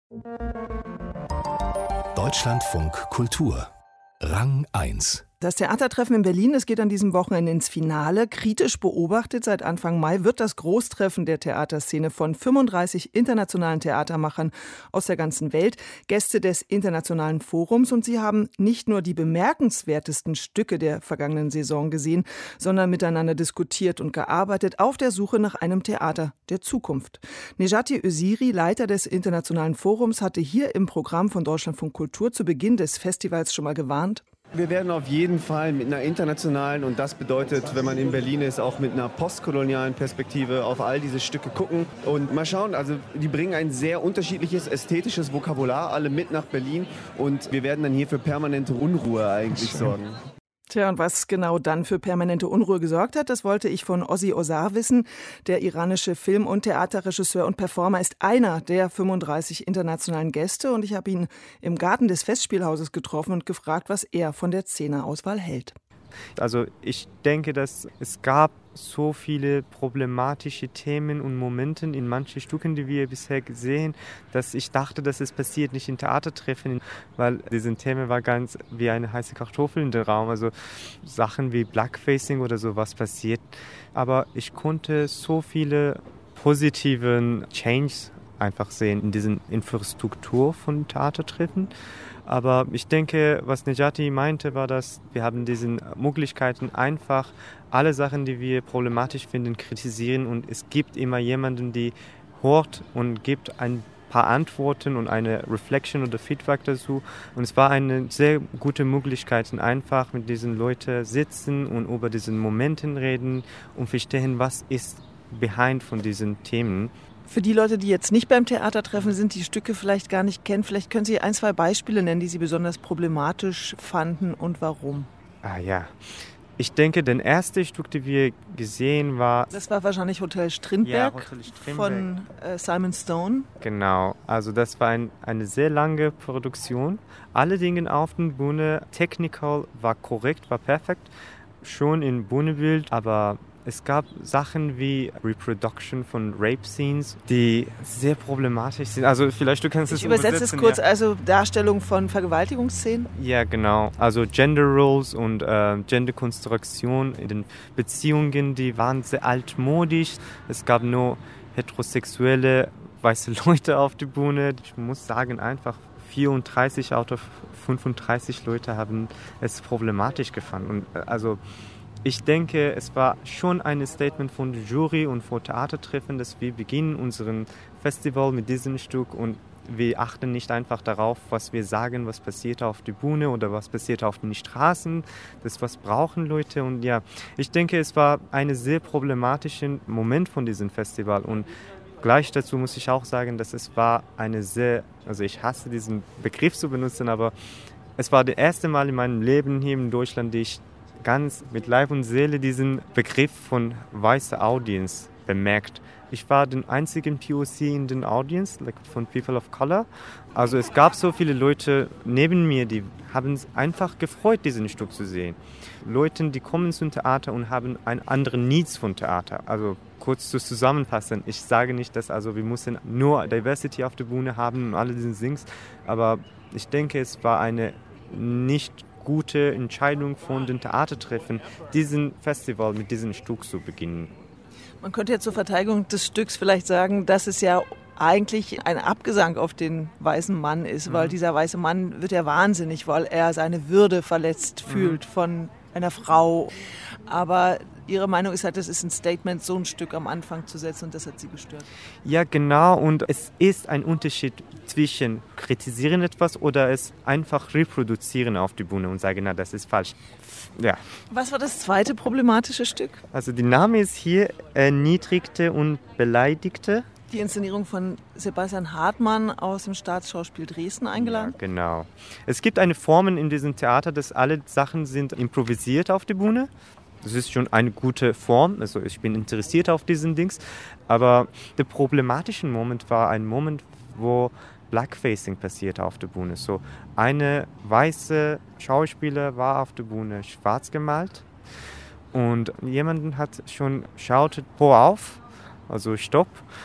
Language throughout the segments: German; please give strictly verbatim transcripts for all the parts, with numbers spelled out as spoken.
Deutschlandfunk Kultur Rang eins. Das Theatertreffen in Berlin, es geht an diesem Wochenende ins Finale. Kritisch beobachtet seit Anfang Mai wird das Großtreffen der Theaterszene von fünfunddreißig internationalen Theatermachern aus der ganzen Welt, Gäste des Internationalen Forums. Und sie haben nicht nur die bemerkenswertesten Stücke der vergangenen Saison gesehen, sondern miteinander diskutiert und gearbeitet auf der Suche nach einem Theater der Zukunft. Nejati Öziri, Leiter des Internationalen Forums, hatte hier im Programm von Deutschlandfunk Kultur zu Beginn des Festivals schon mal gewarnt. Wir werden auf jeden Fall mit einer internationalen, und das bedeutet, wenn man in Berlin ist, auch mit einer postkolonialen Perspektive auf all diese Stücke gucken und mal schauen. Also die bringen ein sehr unterschiedliches ästhetisches Vokabular alle mit nach Berlin und wir werden dann hier für permanente Unruhe eigentlich sorgen. Tja, und was genau dann für permanente Unruhe gesorgt hat, das wollte ich von Ozzy Ozar wissen. Der iranische Film- und Theaterregisseur und Performer ist einer der fünfunddreißig internationalen Gäste und ich habe ihn im Garten des Festspielhauses getroffen und gefragt, was er von der Szeneauswahl hält. Also ich denke, dass es gab so viele problematische Themen und Momente in manchen Stücken, die wir bisher gesehen, dass ich dachte, dass es passiert nicht in Theatertreffen, weil diese Thema war ganz wie eine heiße Kartoffel in den Raum, also Sachen wie Blackfacing oder sowas passiert. Aber ich konnte so viele positive Changes einfach sehen in diesen Infrastruktur von Theatertreffen. Aber ich denke, was Nejati meinte, war, dass wir haben diese Möglichkeiten einfach alle Sachen, die wir problematisch finden, kritisieren und es gibt immer jemanden, der hört und gibt ein paar Antworten und eine Reflection oder Feedback dazu. Und es war eine sehr gute Möglichkeit, einfach mit diesen Leuten sitzen und über diese Momente reden und verstehen, was ist behind von diesen Themen. Für die Leute, die jetzt nicht beim Theatertreffen sind, die Stücke vielleicht gar nicht kennen, vielleicht können Sie ein, zwei Beispiele nennen, die Sie besonders problematisch fanden und warum? Ah ja, ich denke, das erste Stück, das wir gesehen war... Das war wahrscheinlich Hotel Strindberg, ja, Hotel Strindberg. Von äh, Simon Stone. Genau, also das war ein, eine sehr lange Produktion. Alle Dinge auf der Bühne, technical war korrekt, war perfekt, schon im Bühnenbild, aber... Es gab Sachen wie Reproduction von Rape-Scenes, die sehr problematisch sind. Also vielleicht du kannst es Ich übersetze es kurz, ja. Also Darstellung von Vergewaltigungsszenen? Ja, genau. Also Gender Roles und äh, Genderkonstruktion in den Beziehungen, die waren sehr altmodisch. Es gab nur heterosexuelle weiße Leute auf der Bühne. Ich muss sagen, einfach vierunddreißig out of fünfunddreißig Leute haben es problematisch gefunden. Und, also ich denke, es war schon ein Statement von der Jury und von Theatertreffen, dass wir beginnen unseren Festival mit diesem Stück und wir achten nicht einfach darauf, was wir sagen, was passiert auf der Bühne oder was passiert auf den Straßen, das was brauchen Leute. Und ja, ich denke, es war ein sehr problematischer Moment von diesem Festival und gleich dazu muss ich auch sagen, dass es war eine sehr, also ich hasse diesen Begriff zu benutzen, aber es war das erste Mal in meinem Leben hier in Deutschland, die ich ganz mit Leib und Seele diesen Begriff von weißer Audience bemerkt. Ich war der einzige P O C in den Audience, like von People of Color. Also es gab so viele Leute neben mir, die haben es einfach gefreut, diesen Stück zu sehen. Leute, die kommen zum Theater und haben einen anderen Needs von Theater. Also kurz zu zusammenfassen, ich sage nicht, dass also wir müssen nur Diversity auf der Bühne haben und alle diese Things, aber ich denke, es war eine nicht gute Entscheidung von den Theatertreffen, diesen Festival mit diesem Stück zu beginnen. Man könnte ja zur Verteidigung des Stücks vielleicht sagen, dass es ja eigentlich ein Abgesang auf den weißen Mann ist, mhm. weil dieser weiße Mann wird ja wahnsinnig, weil er seine Würde verletzt fühlt mhm. von einer Frau. Aber Ihre Meinung ist halt, das ist ein Statement, so ein Stück am Anfang zu setzen und das hat Sie gestört. Ja, genau. Und es ist ein Unterschied zwischen kritisieren etwas oder es einfach reproduzieren auf die Bühne und sagen, na, das ist falsch. Ja. Was war das zweite problematische Stück? Also der Name ist hier Erniedrigte und Beleidigte. Die Inszenierung von Sebastian Hartmann aus dem Staatsschauspiel Dresden eingeladen? Ja, genau. Es gibt eine Form in diesem Theater, dass alle Sachen sind improvisiert auf der Bühne. Das ist schon eine gute Form, also ich bin interessiert auf diesen Dings. Aber der problematische Moment war ein Moment, wo Blackfacing passierte auf der Bühne. So eine weiße Schauspieler war auf der Bühne schwarz gemalt und jemand hat schon shouted, hör auf, also stopp.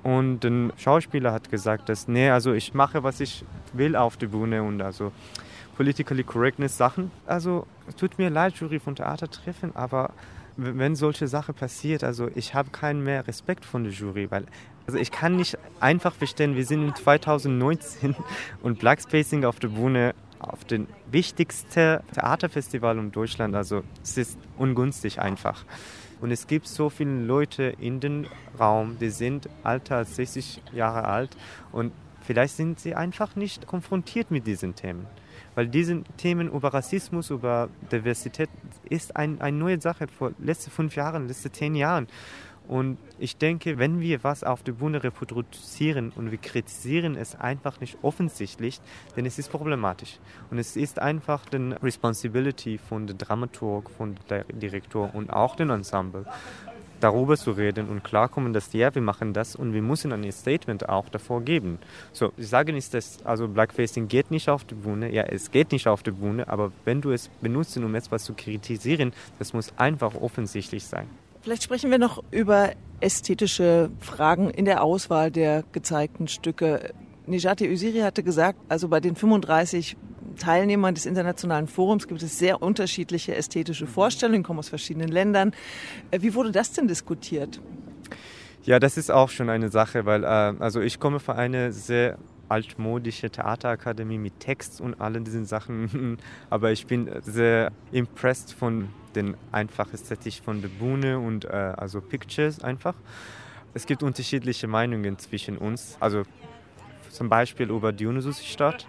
Und ein Schauspieler hat gesagt, dass, nee, also ich mache, was ich will auf der Bühne und also politically correctness Sachen. Also es tut mir leid, Jury von Theatertreffen, aber wenn solche Sachen passiert, also ich habe keinen mehr Respekt von der Jury, weil also ich kann nicht einfach verstehen, wir sind in zwanzig neunzehn und Blackspacing auf der Bühne auf dem wichtigsten Theaterfestival in Deutschland, also es ist ungünstig einfach. Und es gibt so viele Leute in dem Raum, die sind älter als sechzig Jahre alt und vielleicht sind sie einfach nicht konfrontiert mit diesen Themen. Weil diese Themen über Rassismus, über Diversität ist ein, eine neue Sache vor letzten fünf Jahren, letzten zehn Jahren. Und ich denke, wenn wir was auf der Bühne reproduzieren und wir kritisieren es einfach nicht offensichtlich, dann es ist problematisch. Und es ist einfach die Responsibility von dem Dramaturg, von dem Direktor und auch dem Ensemble, darüber zu reden und klarkommen, dass ja, wir machen das und wir müssen ein Statement auch davor geben. So, ich sage nicht, dass also Blackfacing geht nicht auf die Bühne. Ja, es geht nicht auf die Bühne, aber wenn du es benutzt, um etwas zu kritisieren, das muss einfach offensichtlich sein. Vielleicht sprechen wir noch über ästhetische Fragen in der Auswahl der gezeigten Stücke. Nejati Öziri hatte gesagt, also bei den fünfunddreißig Teilnehmern des Internationalen Forums gibt es sehr unterschiedliche ästhetische Vorstellungen, kommen aus verschiedenen Ländern. Wie wurde das denn diskutiert? Ja, das ist auch schon eine Sache, weil äh, also ich komme von einer sehr altmodische Theaterakademie mit Text und allen diesen Sachen, aber ich bin sehr impressed von den einfach Ästhetik von der Bühne und äh, also Pictures einfach. Es gibt unterschiedliche Meinungen zwischen uns, also zum Beispiel über Dionysusstadt.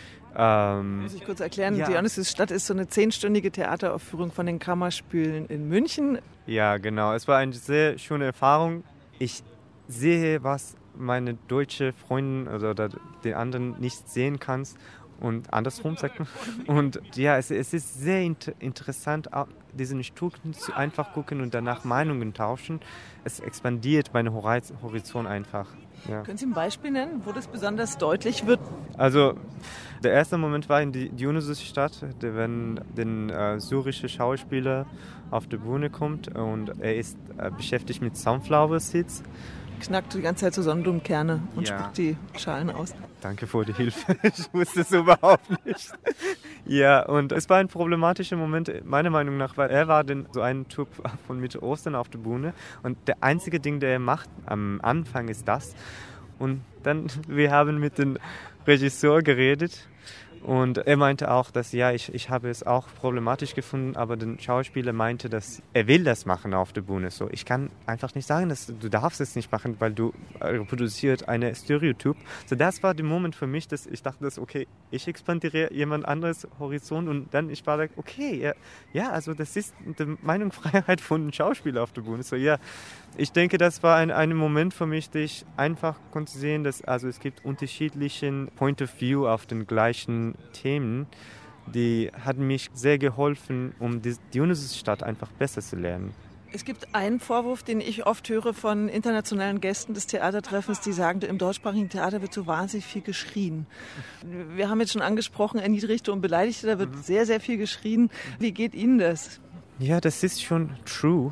Ähm, Muss ich kurz erklären, ja. Dionysusstadt ist so eine zehnstündige Theateraufführung von den Kammerspülen in München. Ja, genau. Es war eine sehr schöne Erfahrung. Ich sehe, was meine deutsche Freundin oder den anderen nicht sehen kannst und andersrum sagt man. Und ja, es, es ist sehr inter- interessant, diesen Stück zu einfach gucken und danach Meinungen tauschen. Es expandiert meinen Horizont einfach. Ja. Können Sie ein Beispiel nennen, wo das besonders deutlich wird? Also der erste Moment war in die Dionysusstadt, wenn der äh, syrische Schauspieler auf die Bühne kommt und er ist äh, beschäftigt mit Sunflower Seeds. Knackt die ganze Zeit so Sonnenblumenkerne und ja. spuckt die Schalen aus. Danke für die Hilfe, ich wusste es überhaupt nicht. Ja, und es war ein problematischer Moment, meiner Meinung nach, weil er war denn so ein Typ von Mitte Ostern auf der Bühne und der einzige Ding, der er macht am Anfang ist das. Und dann, wir haben mit dem Regisseur geredet und er meinte auch, dass ja, ich, ich habe es auch problematisch gefunden, aber der Schauspieler meinte, dass er will das machen auf der Bühne. So, ich kann einfach nicht sagen, dass du darfst es nicht machen, weil du reproduziert eine Stereotyp. So, das war der Moment für mich, dass ich dachte, dass okay, ich expandiere jemand anderes Horizont und dann ich war like, okay, ja, ja, also das ist die Meinungsfreiheit von einem Schauspieler auf der Bühne. So, ja, ich denke, das war ein, ein Moment für mich, dass ich einfach konnte sehen, dass also es gibt unterschiedliche Point of View auf den gleichen Themen, die hat mich sehr geholfen, um die Dionysusstadt einfach besser zu lernen. Es gibt einen Vorwurf, den ich oft höre von internationalen Gästen des Theatertreffens, die sagen, im deutschsprachigen Theater wird so wahnsinnig viel geschrien. Wir haben jetzt schon angesprochen, Erniedrigte und Beleidigte, da wird mhm. sehr, sehr viel geschrien. Wie geht Ihnen das? Ja, das ist schon true.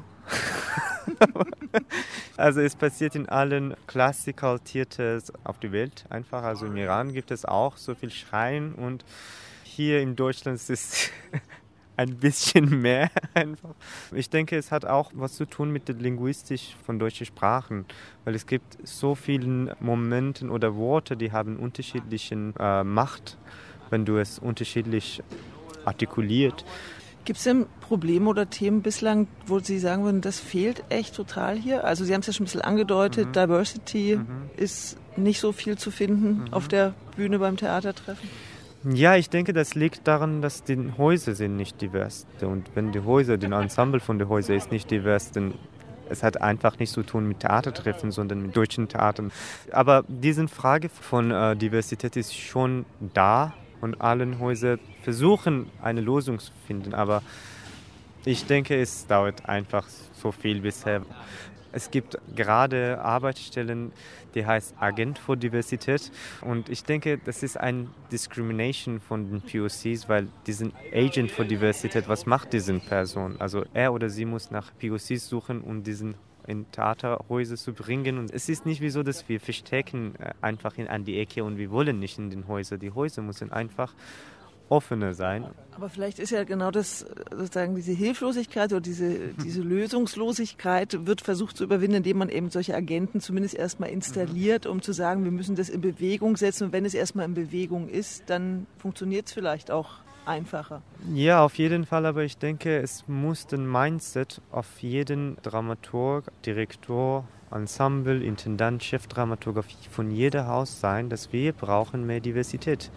Also es passiert in allen Classical Theaters auf der Welt einfach. Also im Iran gibt es auch so viel Schreien und hier in Deutschland ist es ein bisschen mehr einfach. Ich denke, es hat auch was zu tun mit der Linguistik von deutschen Sprachen, weil es gibt so viele Momente oder Worte, die haben unterschiedliche äh, Macht, wenn du es unterschiedlich artikuliert. Gibt es denn Probleme oder Themen bislang, wo Sie sagen würden, das fehlt echt total hier? Also Sie haben es ja schon ein bisschen angedeutet, mhm. Diversity mhm. ist nicht so viel zu finden mhm. auf der Bühne beim Theatertreffen. Ja, ich denke, das liegt daran, dass die Häuser sind nicht divers. Und wenn die Häuser, das Ensemble von den Häusern ist nicht divers, dann es hat einfach nichts zu tun mit Theatertreffen, sondern mit deutschen Theatern. Aber diese Frage von äh, Diversität ist schon da. Und alle Häuser versuchen, eine Lösung zu finden. Aber ich denke, es dauert einfach so viel bisher. Es gibt gerade Arbeitsstellen, die heißt Agent für Diversität. Und ich denke, das ist eine Discrimination von den P O Cs, weil diesen Agent für Diversität, was macht diese Person? Also er oder sie muss nach P O Cs suchen, um diesen in Theaterhäuser zu bringen. Und es ist nicht wie so, dass wir verstecken einfach in, an die Ecke und wir wollen nicht in den Häusern. Die Häuser müssen einfach offener sein. Aber vielleicht ist ja genau das, sozusagen diese Hilflosigkeit oder diese, diese Lösungslosigkeit wird versucht zu überwinden, indem man eben solche Agenten zumindest erstmal installiert, um zu sagen, wir müssen das in Bewegung setzen. Und wenn es erstmal in Bewegung ist, dann funktioniert es vielleicht auch einfacher. Ja, auf jeden Fall, aber ich denke, es muss ein Mindset auf jeden Dramaturg, Direktor, Ensemble, Intendant, Chefdramaturg von jedem Haus sein, dass wir brauchen mehr Diversität.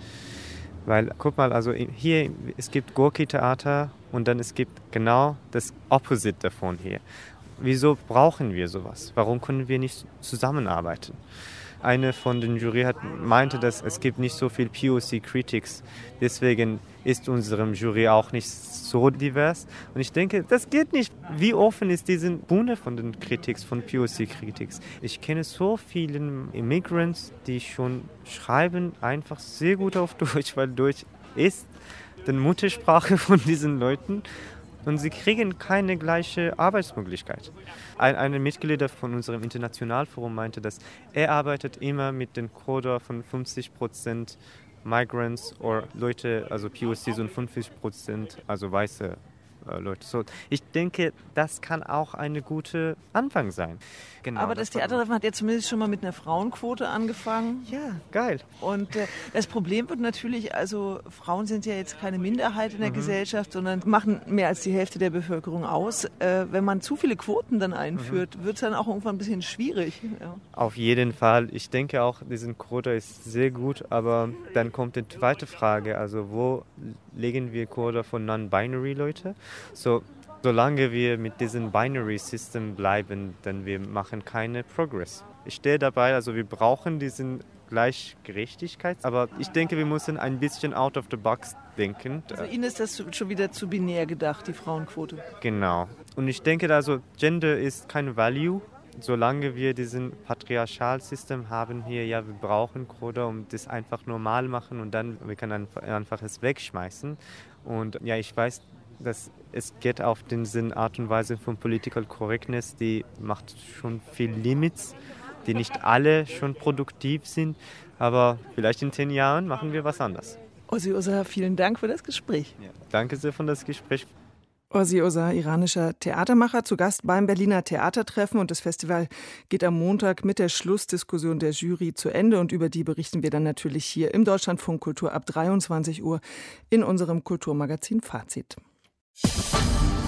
Weil, guck mal, also hier, es gibt Gorki-Theater und dann es gibt genau das Opposite davon hier. Wieso brauchen wir sowas? Warum können wir nicht zusammenarbeiten? Eine von den Jury hat, meinte, dass es gibt nicht so viel P O C-Critics. Deswegen ist unsere Jury auch nicht so divers. Und ich denke, das geht nicht. Wie offen ist diese Bühne von den Critics, von P O C-Critics? Ich kenne so viele Immigrants, die schon schreiben einfach sehr gut auf Deutsch, weil Deutsch ist die Muttersprache von diesen Leuten. Und sie kriegen keine gleiche Arbeitsmöglichkeit. Ein, eine Mitglied von unserem Internationalforum meinte, dass er arbeitet immer mit dem Quota von fünfzig Prozent Migrants oder Leute, also P O Cs und fünfzig Prozent, also weiße äh, Leute. So, ich denke, das kann auch ein guter Anfang sein. Genau, aber das, das Theatertreffen hat ja zumindest schon mal mit einer Frauenquote angefangen. Ja, geil. Und äh, das Problem wird natürlich, also Frauen sind ja jetzt keine Minderheit in der mhm. Gesellschaft, sondern machen mehr als die Hälfte der Bevölkerung aus. Äh, wenn man zu viele Quoten dann einführt, mhm. wird es dann auch irgendwann ein bisschen schwierig. Ja. Auf jeden Fall. Ich denke auch, diese Quote ist sehr gut, aber dann kommt die zweite Frage, also wo legen wir Quote von Non-Binary-Leute? So, solange wir mit diesem Binary-System bleiben, dann wir machen keine Progress. Ich stehe dabei, also wir brauchen diesen Gleichgerechtigkeit, aber ich denke, wir müssen ein bisschen out of the box denken. Also Ihnen ist das schon wieder zu binär gedacht, die Frauenquote. Genau. Und ich denke, also Gender ist kein Value. Solange wir diesen Patriarchalsystem haben hier, ja, wir brauchen Quote, um das einfach normal machen und dann wir können einfach es wegschmeißen. Und ja, ich weiß, dass es geht auf den Sinn, Art und Weise von Political Correctness, die macht schon viel Limits, die nicht alle schon produktiv sind, aber vielleicht in zehn Jahren machen wir was anderes. Ozzy Oza, vielen Dank für das Gespräch. Ja, danke sehr für das Gespräch. Ozzy Oza, iranischer Theatermacher, zu Gast beim Berliner Theatertreffen, und das Festival geht am Montag mit der Schlussdiskussion der Jury zu Ende und über die berichten wir dann natürlich hier im Deutschlandfunk Kultur ab dreiundzwanzig Uhr in unserem Kulturmagazin Fazit.